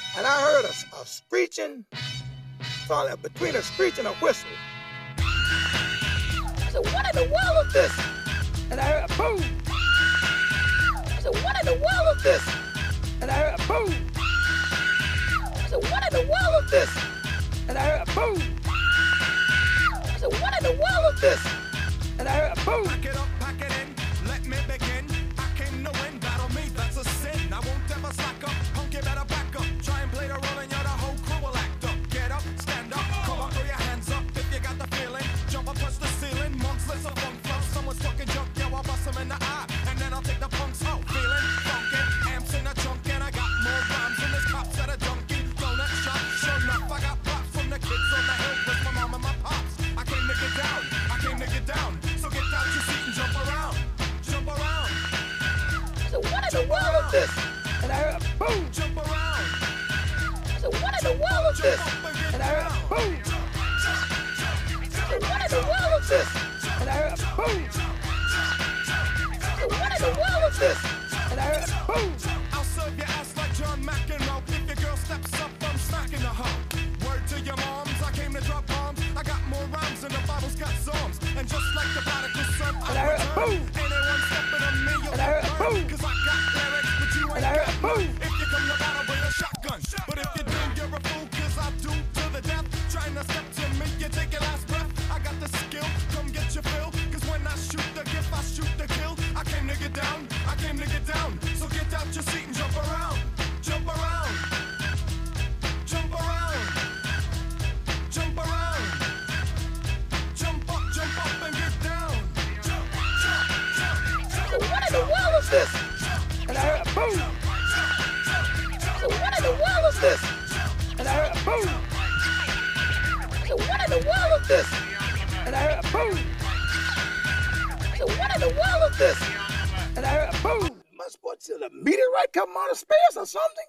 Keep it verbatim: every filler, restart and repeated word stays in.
and I heard a, a screeching, probably between a screech and a whistle. I said, what in the world is this? And I heard a boom. I said, what in the world is this? And I heard a boom. I said, what in the world is this? And I heard a boom. I said, what in the world is this? And I heard a boom. Pack it up, pack it in, let me begin. I came to win, battle me, that's a sin. I won't ever slack up, punk, you better back up. Try and play the role and you're the whole crew will act up. Get up, stand up, come on, throw your hands up if you got the feeling. Jump up, touch the ceiling, monks, let's a funk flow. Someone's talking junk, yo, I'll bust them in the eye. And then I'll take the punks out, feeling funky. Amps in a trunk and I got more rhymes than this cops at a junkie. Donut shop, sure enough, I got props from the kids on the hill with my mom and my pops. I came to get down, I came to get down. So get out your seat and jump around, jump around. I said, what in the world is this? And I heard a boom. Jump around. I said, what in the world is this? And I heard a boom. I said, what in the world is this? And I heard a boom. I said, what in the world is this? And I heard a boom. I'll serve your ass like John McEnroe. If your girl steps up, I'm smacking the hoe. Word to your moms, I came to drop bombs. I got more rhymes than the Bible's got psalms. And just like the prodigal son, And I heard a boom. anyone stepping on me, you'll And I heard a boom. Cause I got lyrics, but you ain't And I heard a got boom. none. If you come to battle, bring a shotgun. But if you do, you're a fool, cause I do to the death. Trying to step to me, you take your last breath. I got the skill, come get your fill. Cause when I shoot the gift, I shoot the kill. I came to get down, I came to get down. So get out your seat and jump around, jump around, jump around, jump around, jump up, jump up and get down. Jump, jump, jump, jump. I said, what in the world is this? And I heard a boom. I said, what in the world is this? And I heard a boom. I said, what in the world is this? And I heard a boom. I said, what in the world is this? And I heard a boom. Must what, till the meteorite come out of space or something?